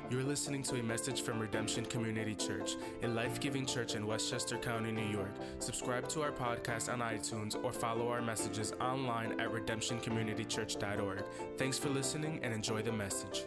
You're listening to a message from Redemption Community Church, a life-giving church in Westchester County, New York. Subscribe to our podcast on iTunes or follow our messages online at redemptioncommunitychurch.org. Thanks for listening and enjoy the message.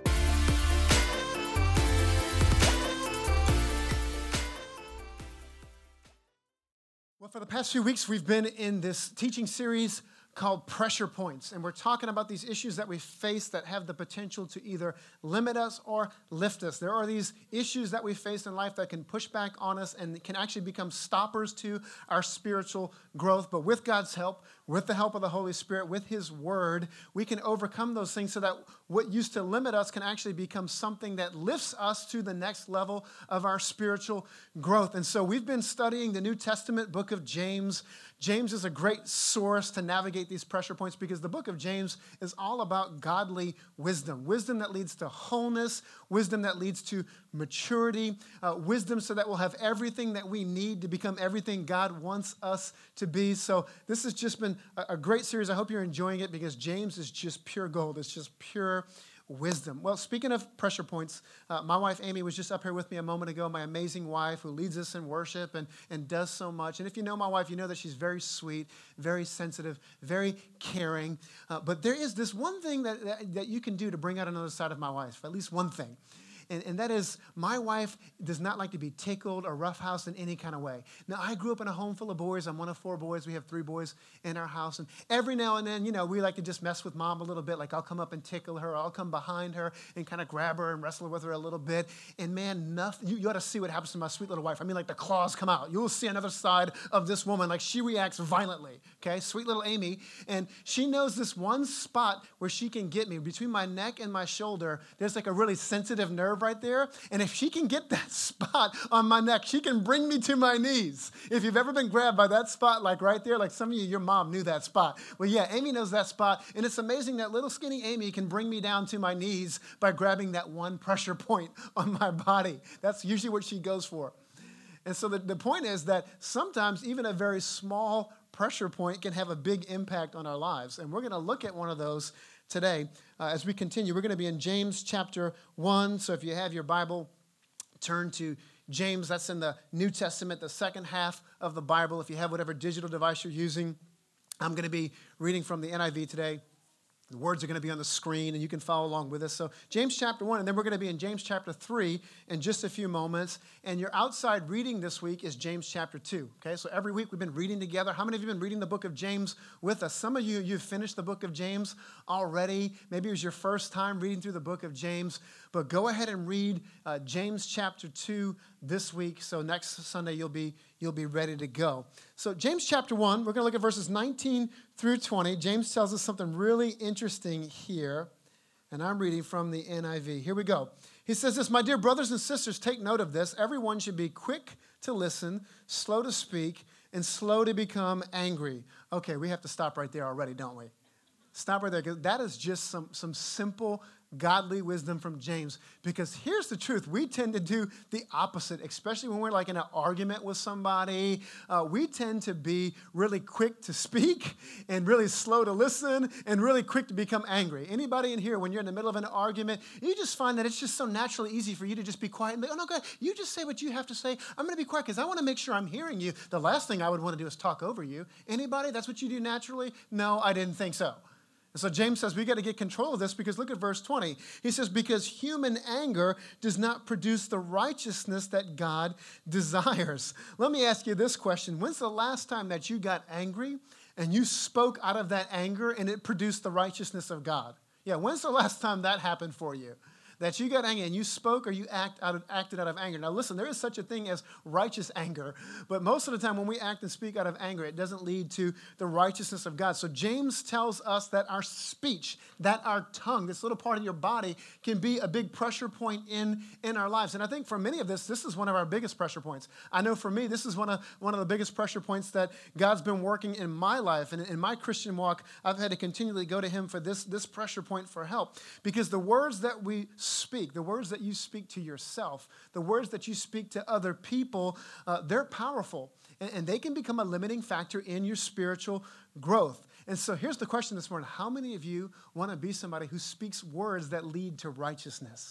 Well, for the past few weeks, we've been in this teaching series called Pressure Points, and we're talking about these issues that we face that have the potential to either limit us or lift us. There are these issues that we face in life that can push back on us and can actually become stoppers to our spiritual growth, but with God's help, with the help of the Holy Spirit, with His Word, we can overcome those things so that what used to limit us can actually become something that lifts us to the next level of our spiritual growth. And so we've been studying the New Testament book of James. James is a great source to navigate these pressure points because the book of James is all about godly wisdom, wisdom that leads to wholeness, wisdom that leads to maturity, wisdom so that we'll have everything that we need to become everything God wants us to be. So this has just been a great series. I hope you're enjoying it because James is just pure gold. It's just pure wisdom. Well, speaking of pressure points, my wife Amy was just up here with me a moment ago, my amazing wife who leads us in worship and does so much. And if you know my wife, you know that she's very sweet, very sensitive, very caring. But there is this one thing that you can do to bring out another side of my wife, at least one thing. And that is, my wife does not like to be tickled or roughhoused in any kind of way. Now, I grew up in a home full of boys. I'm one of 4 boys. We have 3 boys in our house. And every now and then, we like to just mess with mom a little bit. Like, I'll come up and tickle her. Or I'll come behind her and kind of grab her and wrestle with her a little bit. And man, nothing. You ought to see what happens to my sweet little wife. I mean, like the claws come out. You'll see another side of this woman. Like, she reacts violently. Okay, sweet little Amy. And she knows this one spot where she can get me. Between my neck and my shoulder, there's like a really sensitive nerve right there. And if she can get that spot on my neck, she can bring me to my knees. If you've ever been grabbed by that spot, like right there, like some of you, your mom knew that spot. Well, yeah, Amy knows that spot. And it's amazing that little skinny Amy can bring me down to my knees by grabbing that one pressure point on my body. That's usually what she goes for. And so the point is that sometimes even a very small pressure point can have a big impact on our lives. And we're going to look at one of those today. As we continue, we're going to be in James chapter 1. So if you have your Bible, turn to James. That's in the New Testament, the second half of the Bible. If you have whatever digital device you're using, I'm going to be reading from the NIV today. The words are going to be on the screen, and you can follow along with us. So James chapter 1, and then we're going to be in James chapter 3 in just a few moments. And your outside reading this week is James chapter 2. Okay, so every week we've been reading together. How many of you have been reading the book of James with us? Some of you, you've finished the book of James already. Maybe it was your first time reading through the book of James. But go ahead and read James chapter 2 this week. So next Sunday you'll be ready to go. So James chapter 1, we're going to look at verses 19 through 20. James tells us something really interesting here. And I'm reading from the NIV. Here we go. He says this, "My dear brothers and sisters, take note of this. Everyone should be quick to listen, slow to speak, and slow to become angry." Okay, we have to stop right there already, don't we? Stop right there, because that is just some simple godly wisdom from James. Because here's the truth. We tend to do the opposite, especially when we're like in an argument with somebody. We tend to be really quick to speak and really slow to listen and really quick to become angry. Anybody in here, when you're in the middle of an argument, you just find that it's just so naturally easy for you to just be quiet and be, "Oh, no, God, you just say what you have to say. I'm going to be quiet because I want to make sure I'm hearing you." The last thing I would want to do is talk over you. Anybody? That's what you do naturally? No, I didn't think so. And so James says we got to get control of this because look at verse 20. He says, "Because human anger does not produce the righteousness that God desires." Let me ask you this question. When's the last time that you got angry and you spoke out of that anger and it produced the righteousness of God? Yeah, when's the last time that happened for you? That you got angry and you spoke or you acted out of anger. Now listen, there is such a thing as righteous anger, but most of the time when we act and speak out of anger, it doesn't lead to the righteousness of God. So James tells us that our speech, that our tongue, this little part of your body, can be a big pressure point in our lives. And I think for many of this is one of our biggest pressure points. I know for me, this is one of the biggest pressure points that God's been working in my life. And in my Christian walk, I've had to continually go to Him for this pressure point for help. Because the words that we speak, the words that you speak to yourself, the words that you speak to other people, they're powerful. And they can become a limiting factor in your spiritual growth. And so here's the question this morning. How many of you want to be somebody who speaks words that lead to righteousness?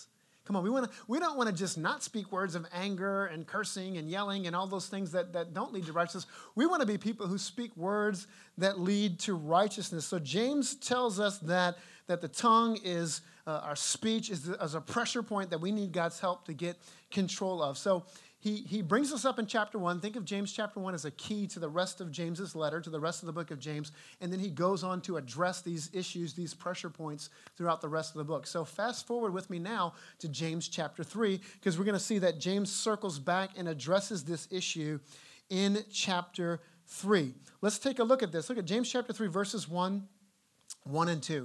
Come on, we don't want to just not speak words of anger and cursing and yelling and all those things that don't lead to righteousness. We want to be people who speak words that lead to righteousness. So James tells us that the tongue is, our speech is a pressure point that we need God's help to get control of. So he brings us up in chapter 1. Think of James chapter 1 as a key to the rest of James's letter, to the rest of the book of James. And then he goes on to address these issues, these pressure points throughout the rest of the book. So fast forward with me now to James chapter 3, because we're going to see that James circles back and addresses this issue in chapter 3. Let's take a look at this. Look at James chapter 3, verses 1 and 2.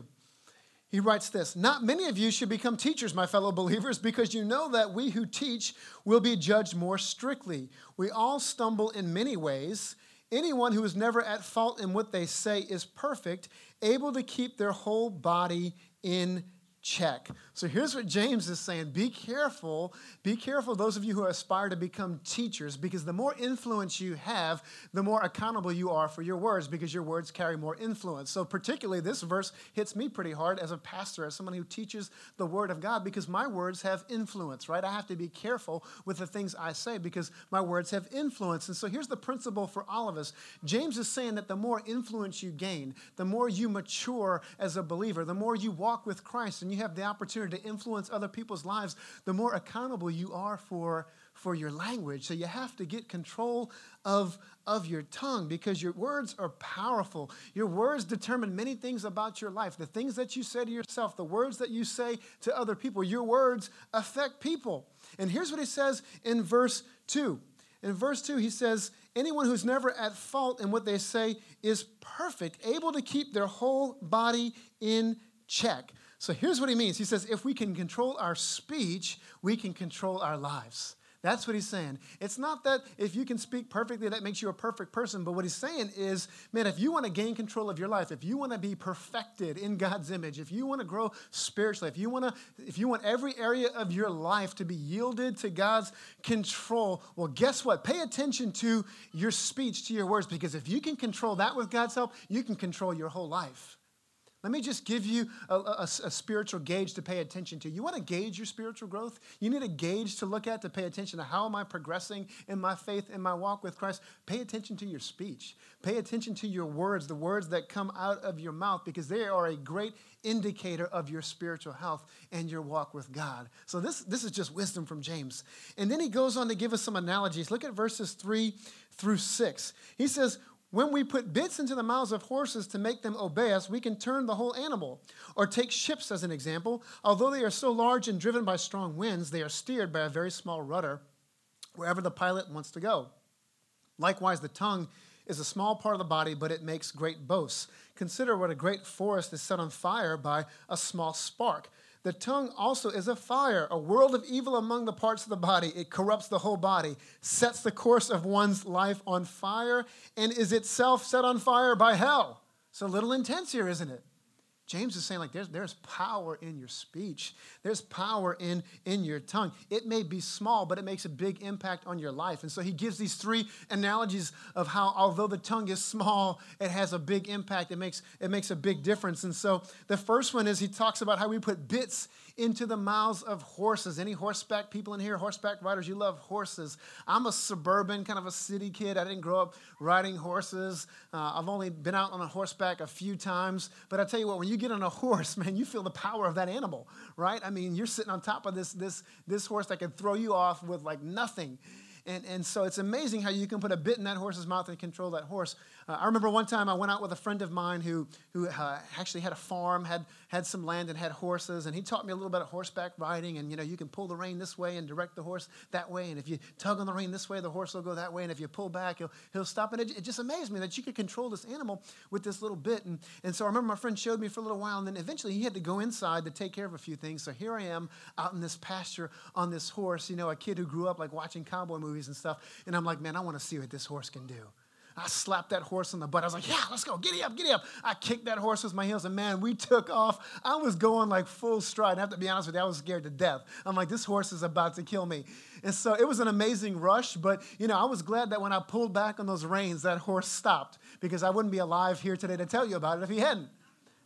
He writes this, "Not many of you should become teachers, my fellow believers, because you know that we who teach will be judged more strictly. We all stumble in many ways. Anyone who is never at fault in what they say is perfect, able to keep their whole body in check." So here's what James is saying. Be careful, those of you who aspire to become teachers, because the more influence you have, the more accountable you are for your words, because your words carry more influence. So particularly this verse hits me pretty hard as a pastor, as someone who teaches the word of God, because my words have influence, right? I have to be careful with the things I say because my words have influence. And so here's the principle for all of us. James is saying that the more influence you gain, the more you mature as a believer, the more you walk with Christ and you have the opportunity to influence other people's lives, the more accountable you are for your language. So you have to get control of your tongue, because your words are powerful. Your words determine many things about your life. The things that you say to yourself, the words that you say to other people, your words affect people. And here's what he says in verse 2. In verse 2, he says, "Anyone who's never at fault in what they say is perfect, able to keep their whole body in check." So here's what he means. He says, if we can control our speech, we can control our lives. That's what he's saying. It's not that if you can speak perfectly, that makes you a perfect person. But what he's saying is, man, if you want to gain control of your life, if you want to be perfected in God's image, if you want to grow spiritually, if you want every area of your life to be yielded to God's control, well, guess what? Pay attention to your speech, to your words, because if you can control that with God's help, you can control your whole life. Let me just give you a spiritual gauge to pay attention to. You want to gauge your spiritual growth? You need a gauge to look at to pay attention to how am I progressing in my faith, in my walk with Christ? Pay attention to your speech. Pay attention to your words, the words that come out of your mouth, because they are a great indicator of your spiritual health and your walk with God. So this is just wisdom from James. And then he goes on to give us some analogies. Look at verses 3 through 6. He says, "When we put bits into the mouths of horses to make them obey us, we can turn the whole animal. Or take ships as an example. Although they are so large and driven by strong winds, they are steered by a very small rudder wherever the pilot wants to go. Likewise, the tongue is a small part of the body, but it makes great boasts. Consider what a great forest is set on fire by a small spark. The tongue also is a fire, a world of evil among the parts of the body. It corrupts the whole body, sets the course of one's life on fire, and is itself set on fire by hell." It's a little intense here, isn't it? James is saying, like, there's power in your speech. There's power in your tongue. It may be small, but it makes a big impact on your life. And so he gives these three analogies of how, although the tongue is small, it has a big impact. It makes a big difference. And so the first one is he talks about how we put bits into the mouths of horses. Any horseback people in here, horseback riders, you love horses. I'm a suburban, kind of a city kid. I didn't grow up riding horses. I've only been out on a horseback a few times. But I tell you what, when you get on a horse, man, you feel the power of that animal, right? I mean, you're sitting on top of this horse that can throw you off with like nothing. And so it's amazing how you can put a bit in that horse's mouth and control that horse. I remember one time I went out with a friend of mine who actually had a farm, had some land and had horses, and he taught me a little bit of horseback riding. And, you can pull the rein this way and direct the horse that way. And if you tug on the rein this way, the horse will go that way. And if you pull back, he'll stop. And it just amazed me that you could control this animal with this little bit. And so I remember my friend showed me for a little while, and then eventually he had to go inside to take care of a few things. So here I am out in this pasture on this horse, a kid who grew up like watching cowboy movies and stuff. And I'm like, man, I want to see what this horse can do. I slapped that horse on the butt. I was like, yeah, let's go. Giddy up, giddy up. I kicked that horse with my heels, and man, we took off. I was going like full stride. And I have to be honest with you, I was scared to death. I'm like, this horse is about to kill me. And so it was an amazing rush, but, I was glad that when I pulled back on those reins, that horse stopped, because I wouldn't be alive here today to tell you about it if he hadn't.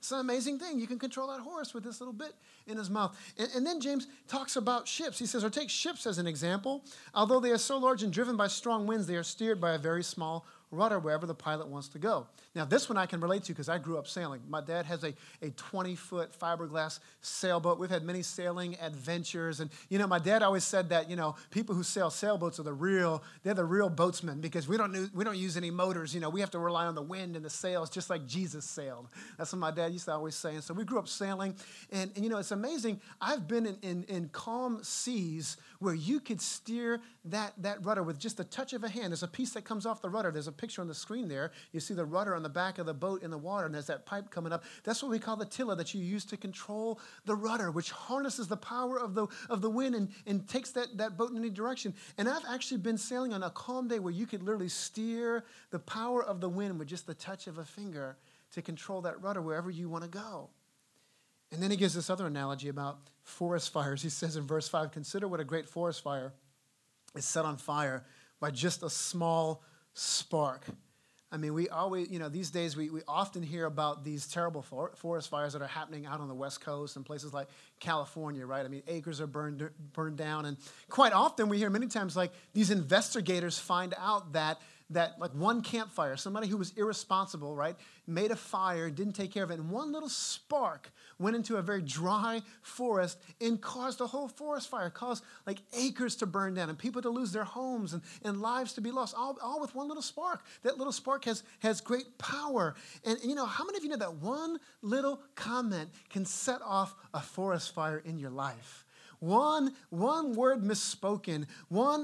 It's an amazing thing. You can control that horse with this little bit in his mouth. And then James talks about ships. He says, or take ships as an example. Although they are so large and driven by strong winds, they are steered by a very small rudder wherever the pilot wants to go. Now, this one I can relate to because I grew up sailing. My dad has a 20-foot fiberglass sailboat. We've had many sailing adventures. And, my dad always said that, people who sail sailboats are they're the real boatsmen because we don't use any motors. We have to rely on the wind and the sails just like Jesus sailed. That's what my dad used to always say. And so we grew up sailing. And it's amazing. I've been in calm seas where you could steer that rudder with just the touch of a hand. There's a piece that comes off the rudder. There's a picture on the screen there. You see the rudder on the back of the boat in the water, and there's that pipe coming up. That's what we call the tiller that you use to control the rudder, which harnesses the power of the wind and takes that boat in any direction. And I've actually been sailing on a calm day where you could literally steer the power of the wind with just the touch of a finger to control that rudder wherever you want to go. And then he gives this other analogy about forest fires. He says in verse 5, consider what a great forest fire is set on fire by just a small spark. I mean, we always, these days we often hear about these terrible forest fires that are happening out on the West Coast and places like California, right? I mean, acres are burned down. And quite often we hear many times like these investigators find out that like one campfire, somebody who was irresponsible, right, made a fire, didn't take care of it, and one little spark went into a very dry forest and caused a whole forest fire, caused like acres to burn down and people to lose their homes and lives to be lost, all with one little spark. That little spark has great power. And how many of you know that one little comment can set off a forest fire in your life? One word misspoken, one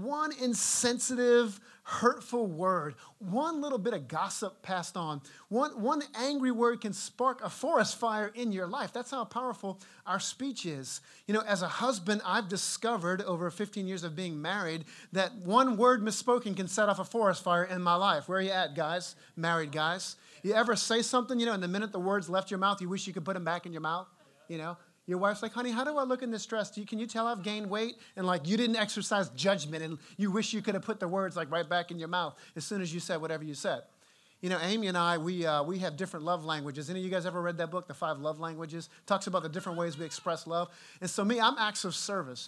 insensitive, hurtful word, one little bit of gossip passed on, one angry word can spark a forest fire in your life. That's how powerful our speech is. As a husband, I've discovered over 15 years of being married that one word misspoken can set off a forest fire in my life. Where are you at, guys? Married guys. You ever say something, and the minute the words left your mouth, you wish you could put them back in your mouth, Your wife's like, honey, how do I look in this dress? Can you tell I've gained weight? And you didn't exercise judgment and you wish you could have put the words right back in your mouth as soon as you said whatever you said. Amy and I, we have different love languages. Any of you guys ever read that book, The 5 Love Languages? It talks about the different ways we express love. And so I'm acts of service.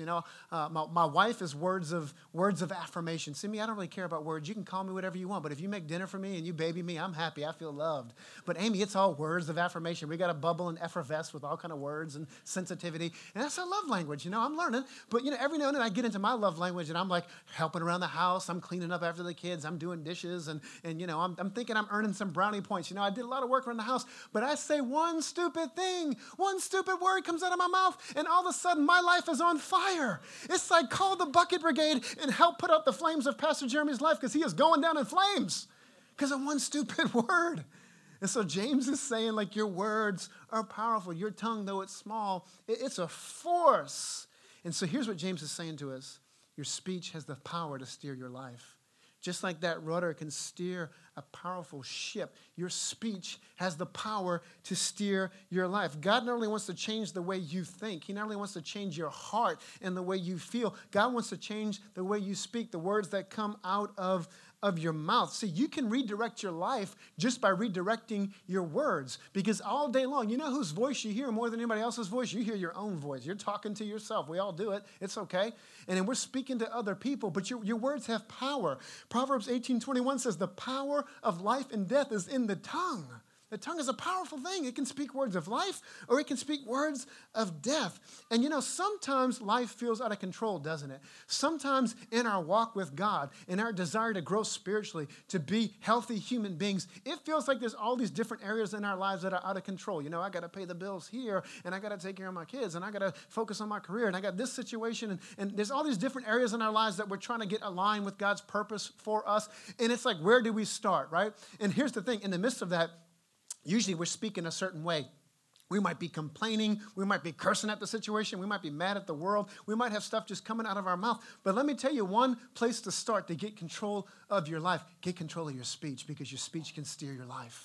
My wife is words of affirmation. See, I don't really care about words. You can call me whatever you want, but if you make dinner for me and you baby me, I'm happy. I feel loved. But Amy, it's all words of affirmation. We got to bubble and effervesce with all kind of words and sensitivity. And that's our love language. I'm learning. But, every now and then I get into my love language and I'm helping around the house. I'm cleaning up after the kids. I'm doing dishes. And I'm thinking I'm earning some brownie points. I did a lot of work around the house, but I say one stupid thing, one stupid word comes out of my mouth, and all of a sudden my life is on fire. It's like call the bucket brigade and help put out the flames of Pastor Jeremy's life because he is going down in flames because of one stupid word. And so James is saying your words are powerful. Your tongue, though it's small, it's a force. And so here's what James is saying to us. Your speech has the power to steer your life. Just like that rudder can steer a powerful ship, your speech has the power to steer your life. God not only wants to change the way you think, He not only wants to change your heart and the way you feel, God wants to change the way you speak, the words that come out of your mouth. See, you can redirect your life just by redirecting your words, because all day long, you know whose voice you hear more than anybody else's voice? You hear your own voice. You're talking to yourself. We all do it. It's okay. And then we're speaking to other people, but your words have power. Proverbs 18:21 says, the power of life and death is in the tongue. The tongue is a powerful thing. It can speak words of life or it can speak words of death. And sometimes life feels out of control, doesn't it? Sometimes in our walk with God, in our desire to grow spiritually, to be healthy human beings, it feels like there's all these different areas in our lives that are out of control. I got to pay the bills here, and I got to take care of my kids, and I got to focus on my career, and I got this situation, and there's all these different areas in our lives that we're trying to get aligned with God's purpose for us. And it's where do we start, right? And here's the thing, in the midst of that, usually we're speaking a certain way. We might be complaining. We might be cursing at the situation. We might be mad at the world. We might have stuff just coming out of our mouth. But let me tell you one place to start to get control of your life. Get control of your speech, because your speech can steer your life.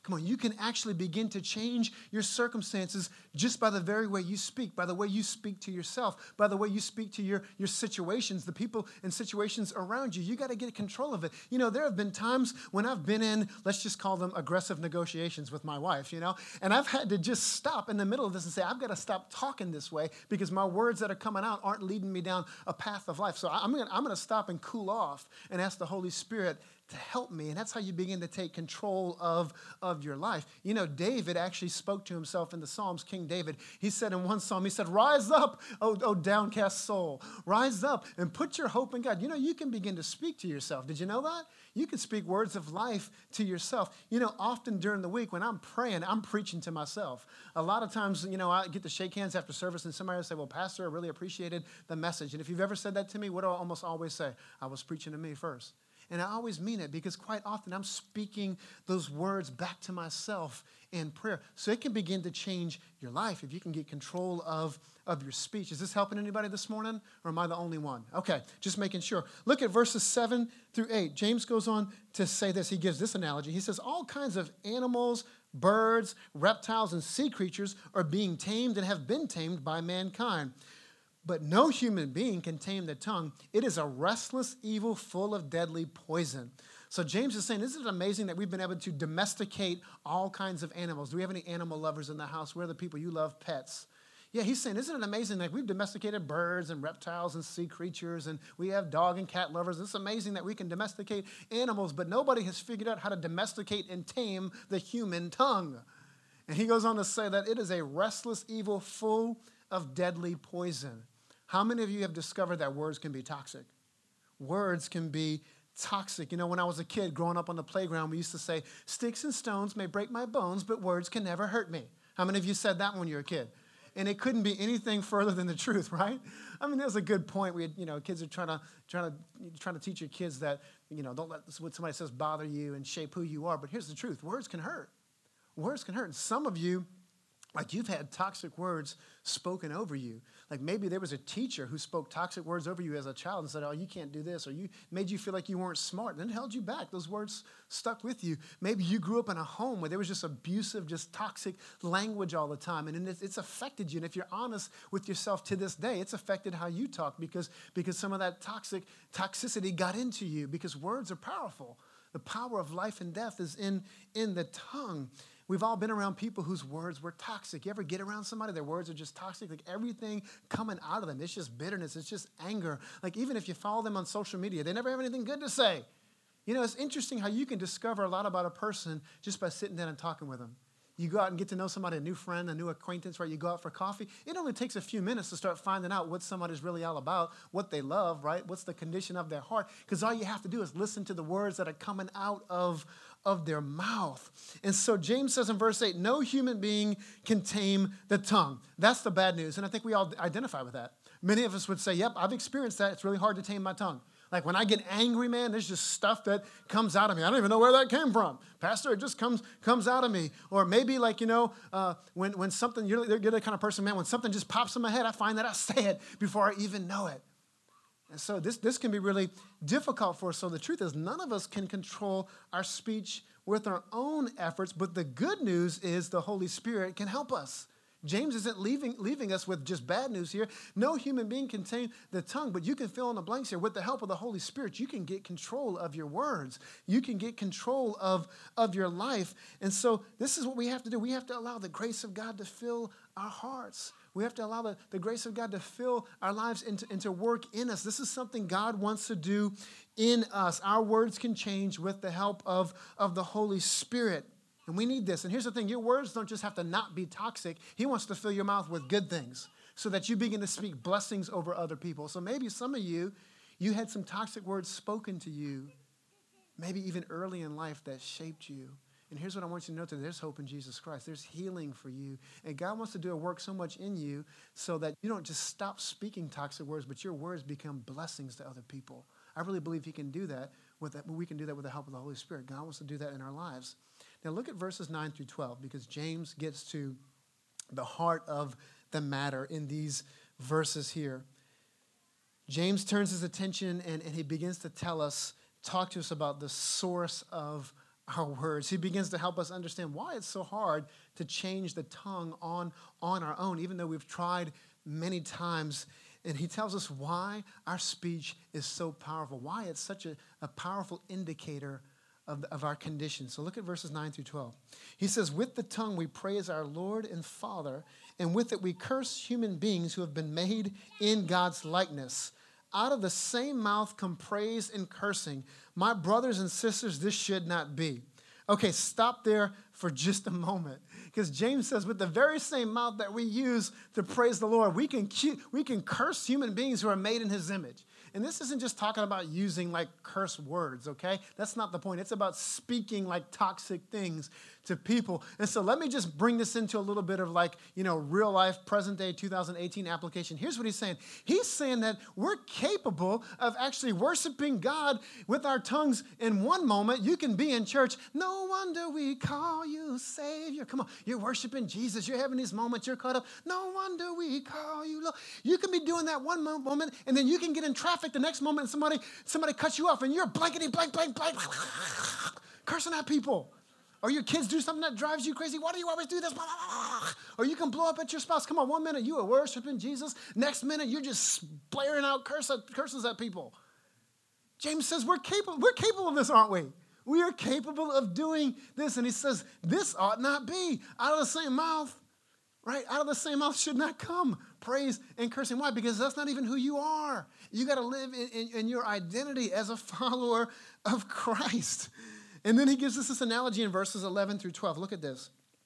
Come on, you can actually begin to change your circumstances just by the very way you speak, by the way you speak to yourself, by the way you speak to your situations, the people and situations around you. You got to get control of it. You know, there have been times when I've been in, let's just call them aggressive negotiations with my wife, you know, and I've had to just stop in the middle of this and say, I've got to stop talking this way because my words that are coming out aren't leading me down a path of life. So I'm going to stop and cool off and ask the Holy Spirit to help me. And that's how you begin to take control of your life. You know, David actually spoke to himself in the Psalms. King David, he said in one psalm, he said, rise up, O downcast soul. Rise up and put your hope in God. You know, you can begin to speak to yourself. Did you know that? You can speak words of life to yourself. You know, often during the week when I'm praying, I'm preaching to myself. A lot of times, you know, I get to shake hands after service and somebody will say, well, Pastor, I really appreciated the message. And if you've ever said that to me, what do I almost always say? I was preaching to me first. And I always mean it because quite often I'm speaking those words back to myself in prayer. So it can begin to change your life if you can get control of your speech. Is this helping anybody this morning, or am I the only one? Okay, just making sure. Look at verses 7 through 8. James goes on to say this. He gives this analogy. He says, all kinds of animals, birds, reptiles, and sea creatures are being tamed and have been tamed by mankind. But no human being can tame the tongue. It is a restless evil full of deadly poison. So James is saying, isn't it amazing that we've been able to domesticate all kinds of animals? Do we have any animal lovers in the house? Where are the people? You love pets. Yeah, he's saying, isn't it amazing that we've domesticated birds and reptiles and sea creatures, and we have dog and cat lovers. It's amazing that we can domesticate animals, but nobody has figured out how to domesticate and tame the human tongue. And he goes on to say that it is a restless evil full of deadly poison. How many of you have discovered that words can be toxic? Words can be toxic. You know, when I was a kid growing up on the playground, we used to say, sticks and stones may break my bones, but words can never hurt me. How many of you said that when you were a kid? And it couldn't be anything further than the truth, right? I mean, there's a good point. We had, you know, kids are trying to teach your kids that, you know, don't let what somebody says bother you and shape who you are. But here's the truth. Words can hurt. Words can hurt. And some of you, like you've had toxic words spoken over you. Like maybe there was a teacher who spoke toxic words over you as a child and said, oh, you can't do this, or you made you feel like you weren't smart, and it held you back. Those words stuck with you. Maybe you grew up in a home where there was just abusive, just toxic language all the time, and it's affected you. And if you're honest with yourself to this day, it's affected how you talk because some of that toxicity got into you, because words are powerful. The power of life and death is in the tongue. We've all been around people whose words were toxic. You ever get around somebody, their words are just toxic? Like everything coming out of them, it's just bitterness, it's just anger. Like even if you follow them on social media, they never have anything good to say. You know, it's interesting how you can discover a lot about a person just by sitting down and talking with them. You go out and get to know somebody, a new friend, a new acquaintance, right? You go out for coffee. It only takes a few minutes to start finding out what somebody's really all about, what they love, right? What's the condition of their heart? Because all you have to do is listen to the words that are coming out of their mouth. And so James says in verse 8, no human being can tame the tongue. That's the bad news. And I think we all identify with that. Many of us would say, yep, I've experienced that. It's really hard to tame my tongue. Like when I get angry, man, there's just stuff that comes out of me. I don't even know where that came from. Pastor, it just comes out of me. Or maybe like, you know, when something, you're the kind of person, man, when something just pops in my head, I find that I say it before I even know it. And so this can be really difficult for us. So the truth is none of us can control our speech with our own efforts, but the good news is the Holy Spirit can help us. James isn't leaving us with just bad news here. No human being can tame the tongue, but you can fill in the blanks here. With the help of the Holy Spirit, you can get control of your words. You can get control of your life. And so this is what we have to do. We have to allow the grace of God to fill our hearts. We have to allow the grace of God to fill our lives and to work in us. This is something God wants to do in us. Our words can change with the help of the Holy Spirit. And we need this. And here's the thing. Your words don't just have to not be toxic. He wants to fill your mouth with good things so that you begin to speak blessings over other people. So maybe some of you had some toxic words spoken to you, maybe even early in life, that shaped you. And here's what I want you to know today. There's hope in Jesus Christ. There's healing for you. And God wants to do a work so much in you so that you don't just stop speaking toxic words, but your words become blessings to other people. I really believe He can do that. We can do that with the help of the Holy Spirit. God wants to do that in our lives. Now look at verses 9 through 12, because James gets to the heart of the matter in these verses here. James turns his attention and he begins to talk to us about the source of our words. He begins to help us understand why it's so hard to change the tongue on our own, even though we've tried many times. And he tells us why our speech is so powerful, why it's such a powerful indicator of our condition. So look at verses 9 through 12. He says, with the tongue we praise our Lord and Father, and with it we curse human beings who have been made in God's likeness. Out of the same mouth come praise and cursing. My brothers and sisters, this should not be. Okay, stop there for just a moment. Because James says with the very same mouth that we use to praise the Lord, we can curse human beings who are made in his image. And this isn't just talking about using like curse words, okay? That's not the point. It's about speaking like toxic things to people. And so let me just bring this into a little bit of like, real life, present day 2018 application. Here's what he's saying. He's saying that we're capable of actually worshiping God with our tongues in one moment. You can be in church. No wonder we call you Savior. Come on, you're worshiping Jesus. You're having these moments. You're caught up. No wonder we call you Lord. You can be doing that one moment, and then you can get in traffic the next moment, and somebody cuts you off, and you're blankety blank, cursing at people. Or your kids do something that drives you crazy. Why do you always do this? Or you can blow up at your spouse. Come on, 1 minute you are worshiping Jesus. Next minute you're just blaring out curses at people. James says we're capable of this, aren't we? We are capable of doing this. And he says this ought not be. Out of the same mouth, right? Out of the same mouth should not come praise and cursing. Why? Because that's not even who you are. You got to live in your identity as a follower of Christ. And then he gives us this analogy in verses 11 through 12. Look at this.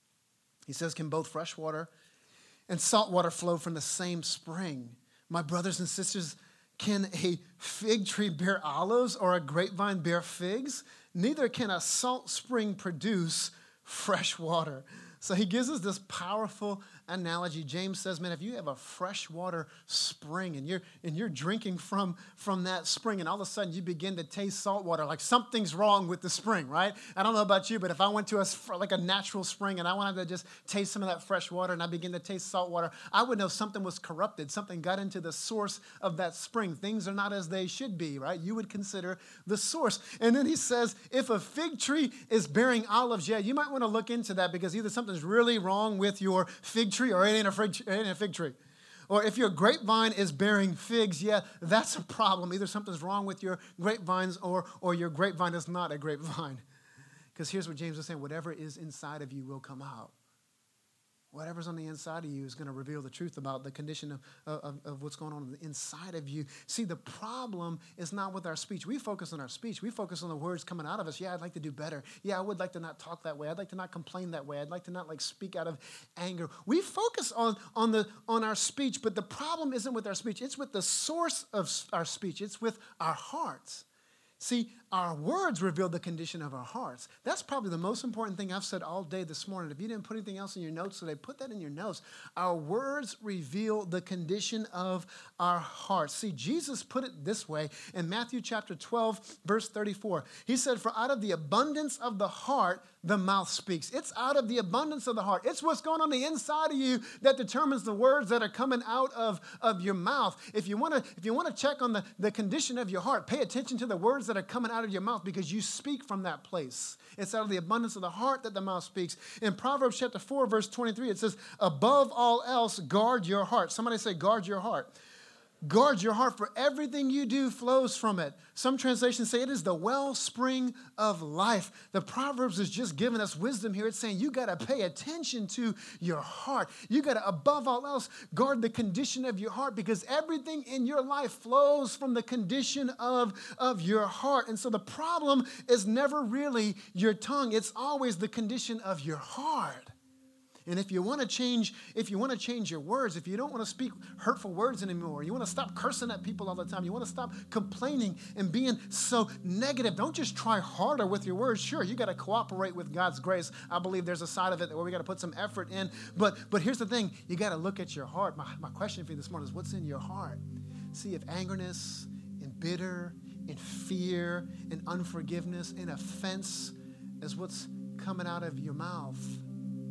He says, can both fresh water and salt water flow from the same spring? My brothers and sisters, can a fig tree bear olives or a grapevine bear figs? Neither can a salt spring produce fresh water. So he gives us this powerful analogy. James says, man, if you have a freshwater spring and you're drinking from that spring, and all of a sudden you begin to taste salt water, like something's wrong with the spring, right? I don't know about you, but if I went to a natural spring and I wanted to just taste some of that fresh water and I begin to taste salt water, I would know something was corrupted. Something got into the source of that spring. Things are not as they should be, right? You would consider the source. And then he says, if a fig tree is bearing olives, yeah, you might want to look into that, because either something's really wrong with your fig tree or it ain't a fig tree. Or if your grapevine is bearing figs, yeah, that's a problem. Either something's wrong with your grapevines or your grapevine is not a grapevine. Because here's what James is saying. Whatever is inside of you will come out. Whatever's on the inside of you is going to reveal the truth about the condition of what's going on inside of you. See, the problem is not with our speech. We focus on our speech. We focus on the words coming out of us. Yeah, I'd like to do better. Yeah, I would like to not talk that way. I'd like to not complain that way. I'd like to not speak out of anger. We focus on our speech, but the problem isn't with our speech. It's with the source of our speech. It's with our hearts. See, our words reveal the condition of our hearts. That's probably the most important thing I've said all day this morning. If you didn't put anything else in your notes today, put that in your notes. Our words reveal the condition of our hearts. See, Jesus put it this way in Matthew chapter 12, verse 34. He said, for out of the abundance of the heart, the mouth speaks. It's out of the abundance of the heart. It's what's going on the inside of you that determines the words that are coming out of your mouth. If you want to check on the condition of your heart, pay attention to the words that are coming out of your mouth, because you speak from that place. It's out of the abundance of the heart that the mouth speaks. In Proverbs chapter 4, verse 23, it says, above all else, guard your heart. Somebody say, guard your heart. Guard your heart, for everything you do flows from it. Some translations say it is the wellspring of life. The Proverbs is just giving us wisdom here. It's saying you got to pay attention to your heart. You got to, above all else, guard the condition of your heart, because everything in your life flows from the condition of your heart. And so the problem is never really your tongue. It's always the condition of your heart. And if you want to change your words, if you don't want to speak hurtful words anymore, you want to stop cursing at people all the time, you want to stop complaining and being so negative, don't just try harder with your words. Sure, you got to cooperate with God's grace. I believe there's a side of it where we got to put some effort in. But here's the thing, you got to look at your heart. My question for you this morning is, what's in your heart? See, if angerness and bitter and fear and unforgiveness and offense is what's coming out of your mouth, you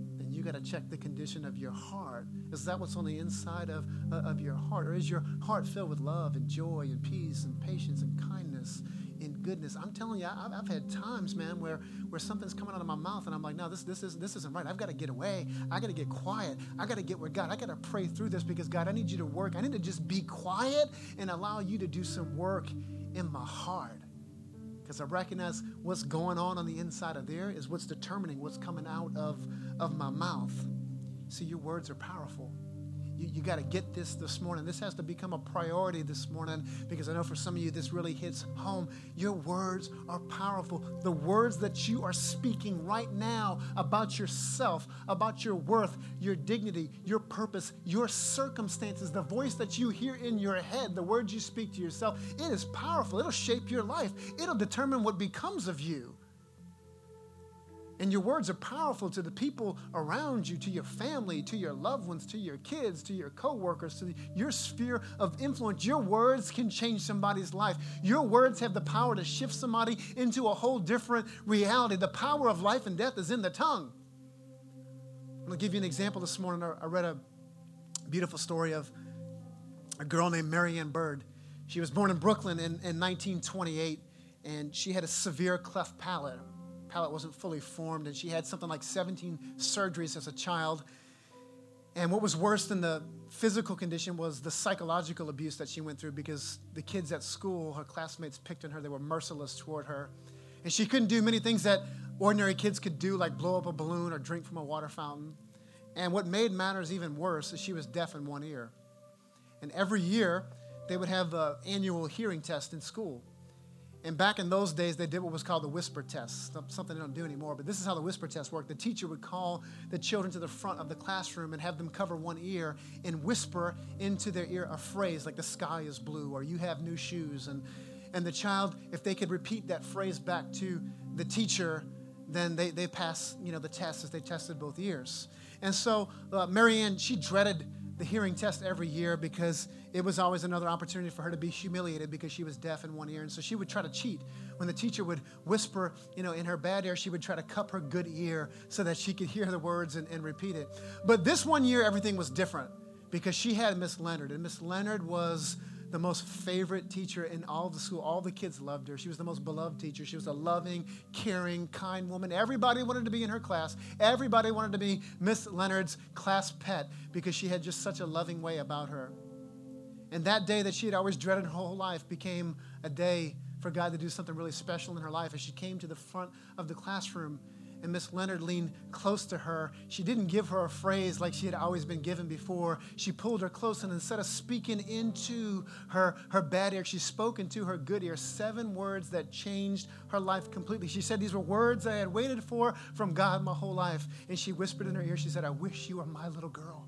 got to check the condition of your heart. Is that what's on the inside of your heart? Or is your heart filled with love and joy and peace and patience and kindness and goodness? I'm telling you, I've had times, man, where something's coming out of my mouth and I'm like, no, this isn't right. I've got to get away. I got to get quiet. I got to get with God. I got to pray through this because, God, I need you to work. I need to just be quiet and allow you to do some work in my heart. Because I recognize what's going on the inside of there is what's determining what's coming out of my mouth. See, your words are powerful. You got to get this morning. This has to become a priority this morning because I know for some of you this really hits home. Your words are powerful. The words that you are speaking right now about yourself, about your worth, your dignity, your purpose, your circumstances, the voice that you hear in your head, the words you speak to yourself, it is powerful. It'll shape your life. It'll determine what becomes of you. And your words are powerful to the people around you, to your family, to your loved ones, to your kids, to your coworkers, to your sphere of influence. Your words can change somebody's life. Your words have the power to shift somebody into a whole different reality. The power of life and death is in the tongue. I'm going to give you an example this morning. I read a beautiful story of a girl named Marianne Bird. She was born in Brooklyn in 1928, and she had a severe cleft palate. Palate wasn't fully formed, and she had something like 17 surgeries as a child. And what was worse than the physical condition was the psychological abuse that she went through because the kids at school, her classmates, picked on her. They were merciless toward her. And she couldn't do many things that ordinary kids could do, like blow up a balloon or drink from a water fountain. And what made matters even worse is she was deaf in one ear. And every year, they would have an annual hearing test in school. And back in those days, they did what was called the whisper test, something they don't do anymore. But this is how the whisper test worked. The teacher would call the children to the front of the classroom and have them cover one ear and whisper into their ear a phrase like the sky is blue or you have new shoes. And the child, if they could repeat that phrase back to the teacher, then they pass the test as they tested both ears. And so Marianne, she dreaded the hearing test every year because it was always another opportunity for her to be humiliated because she was deaf in one ear. And so she would try to cheat. When the teacher would whisper, in her bad ear, she would try to cup her good ear so that she could hear the words and repeat it. But this one year, everything was different because she had Miss Leonard. And Miss Leonard was the most favorite teacher in all of the school. All the kids loved her. She was the most beloved teacher. She was a loving, caring, kind woman. Everybody wanted to be in her class. Everybody wanted to be Miss Leonard's class pet because she had just such a loving way about her. And that day that she had always dreaded her whole life became a day for God to do something really special in her life. As she came to the front of the classroom and Miss Leonard leaned close to her, she didn't give her a phrase like she had always been given before. She pulled her close, and instead of speaking into her bad ear, she spoke into her good ear 7 words that changed her life completely. She said, these were words I had waited for from God my whole life. And she whispered in her ear, she said, I wish you were my little girl.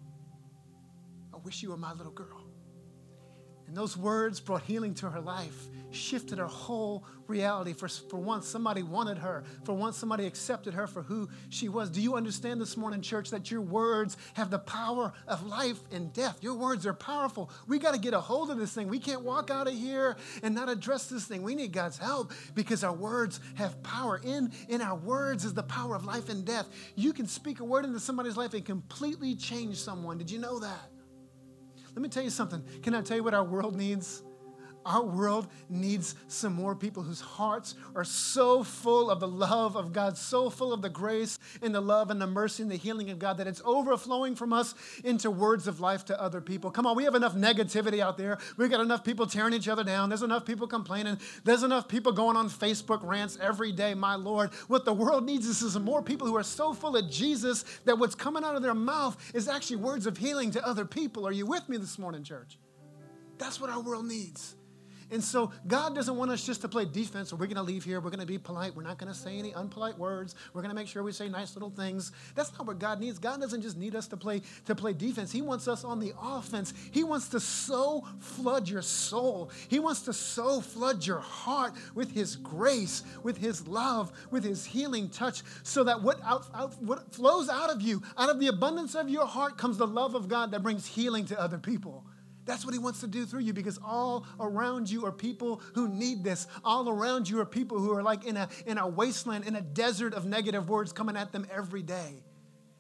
I wish you were my little girl. And those words brought healing to her life, shifted her whole reality. For once, somebody wanted her. For once, somebody accepted her for who she was. Do you understand this morning, church, that your words have the power of life and death? Your words are powerful. We got to get a hold of this thing. We can't walk out of here and not address this thing. We need God's help because our words have power. In our words is the power of life and death. You can speak a word into somebody's life and completely change someone. Did you know that? Let me tell you something. Can I tell you what our world needs? Our world needs some more people whose hearts are so full of the love of God, so full of the grace and the love and the mercy and the healing of God that it's overflowing from us into words of life to other people. Come on, we have enough negativity out there. We've got enough people tearing each other down. There's enough people complaining. There's enough people going on Facebook rants every day, my Lord. What the world needs is some more people who are so full of Jesus that what's coming out of their mouth is actually words of healing to other people. Are you with me this morning, church? That's what our world needs. And so God doesn't want us just to play defense, or we're going to leave here, we're going to be polite, we're not going to say any unpolite words, we're going to make sure we say nice little things. That's not what God needs. God doesn't just need us to play defense. He wants us on the offense. He wants to so flood your soul. He wants to so flood your heart with His grace, with His love, with His healing touch, so that what flows out of you, out of the abundance of your heart comes the love of God that brings healing to other people. That's what He wants to do through you, because all around you are people who need this. All around you are people who are like in a wasteland, in a desert of negative words coming at them every day.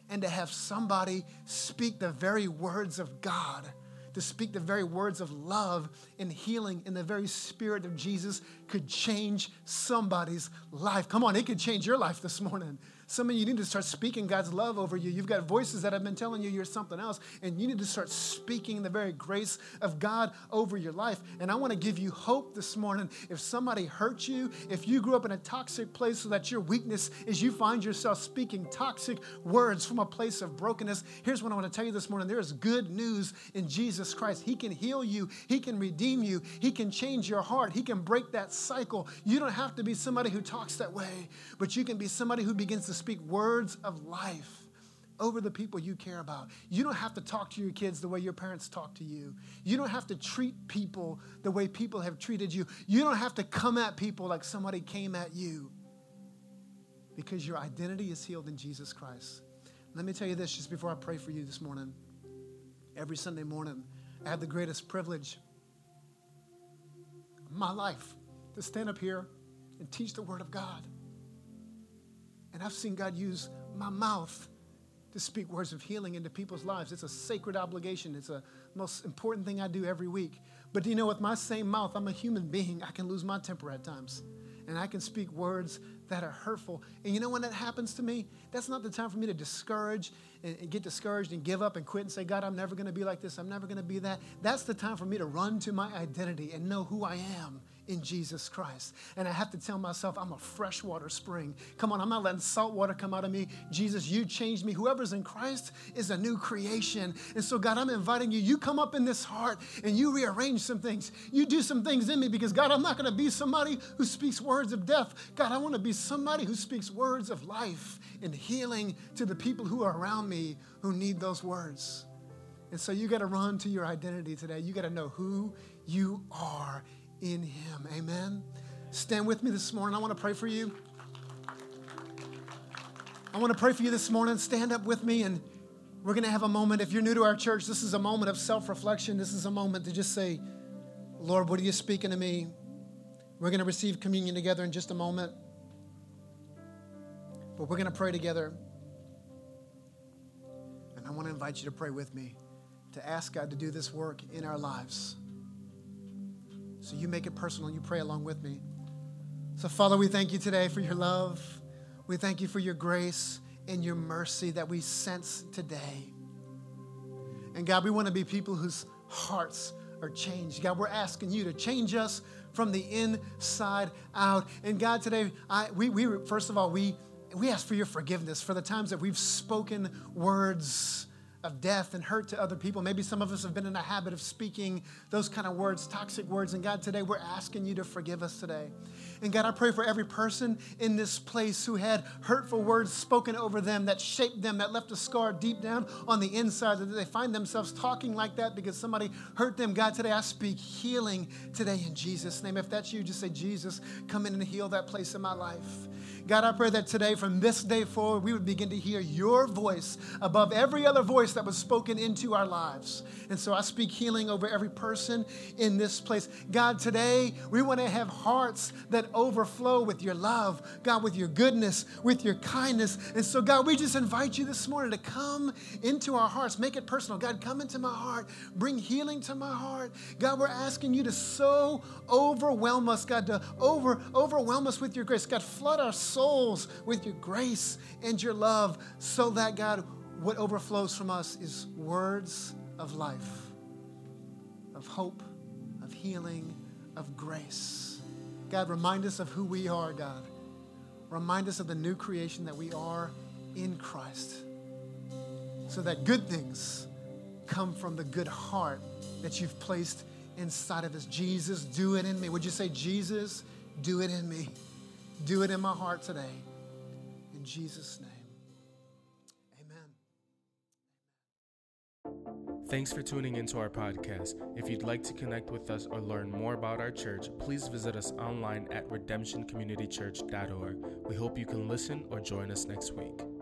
and to have somebody speak the very words of God, to speak the very words of love and healing in the very spirit of Jesus could change somebody's life. Come on, it could change your life this morning. Some of you need to start speaking God's love over you. You've got voices that have been telling you you're something else, and you need to start speaking the very grace of God over your life. And I want to give you hope this morning. If somebody hurt you, if you grew up in a toxic place so that your weakness is you find yourself speaking toxic words from a place of brokenness, here's what I want to tell you this morning. There is good news in Jesus Christ. He can heal you. He can redeem you. He can change your heart. He can break that cycle. You don't have to be somebody who talks that way, but you can be somebody who begins to speak words of life over the people you care about. You don't have to talk to your kids the way your parents talk to you. You don't have to treat people the way people have treated you. You don't have to come at people like somebody came at you, because your identity is healed in Jesus Christ. Let me tell you this just before I pray for you this morning. Every Sunday morning, I have the greatest privilege of my life to stand up here and teach the Word of God. And I've seen God use my mouth to speak words of healing into people's lives. It's a sacred obligation. It's the most important thing I do every week. But do you know, with my same mouth, I'm a human being. I can lose my temper at times. And I can speak words that are hurtful. And you know when that happens to me? That's not the time for me to discourage and get discouraged and give up and quit and say, God, I'm never going to be like this. I'm never going to be that. That's the time for me to run to my identity and know who I am in Jesus Christ. And I have to tell myself I'm a freshwater spring. Come on, I'm not letting salt water come out of me. Jesus, you changed me. Whoever's in Christ is a new creation. And so, God, I'm inviting you. You come up in this heart and you rearrange some things. You do some things in me, because, God, I'm not going to be somebody who speaks words of death. God, I want to be somebody who speaks words of life and healing to the people who are around me who need those words. And so you got to run to your identity today. You got to know who you are in Him. Amen. Stand with me this morning. I want to pray for you. I want to pray for you this morning. Stand up with me, and we're going to have a moment. If you're new to our church, this is a moment of self-reflection. This is a moment to just say, Lord, what are you speaking to me? We're going to receive communion together in just a moment. But we're going to pray together. And I want to invite you to pray with me, to ask God to do this work in our lives. So you make it personal and you pray along with me. So, Father, we thank you today for your love. We thank you for your grace and your mercy that we sense today. And God, we want to be people whose hearts are changed. God, we're asking you to change us from the inside out. And God, today, first of all, we ask for your forgiveness for the times that we've spoken words of death and hurt to other people. Maybe some of us have been in a habit of speaking those kind of words, toxic words. And God, today we're asking you to forgive us today. And God, I pray for every person in this place who had hurtful words spoken over them that shaped them, that left a scar deep down on the inside, that they find themselves talking like that because somebody hurt them. God, today I speak healing today in Jesus' name. If that's you, just say, Jesus, come in and heal that place in my life. God, I pray that today, from this day forward, we would begin to hear your voice above every other voice that was spoken into our lives. And so I speak healing over every person in this place. God, today we want to have hearts that overflow with your love, God, with your goodness, with your kindness. And so, God, we just invite you this morning to come into our hearts. Make it personal. God, come into my heart. Bring healing to my heart. God, we're asking you to so overwhelm us, God, to overwhelm us with your grace. God, flood our souls with your grace and your love so that, God, what overflows from us is words of life, of hope, of healing, of grace. God, remind us of who we are, God. Remind us of the new creation that we are in Christ, so that good things come from the good heart that you've placed inside of us. Jesus, do it in me. Would you say, Jesus, do it in me. Do it in my heart today. In Jesus' name. Thanks for tuning into our podcast. If you'd like to connect with us or learn more about our church, please visit us online at redemptioncommunitychurch.org. We hope you can listen or join us next week.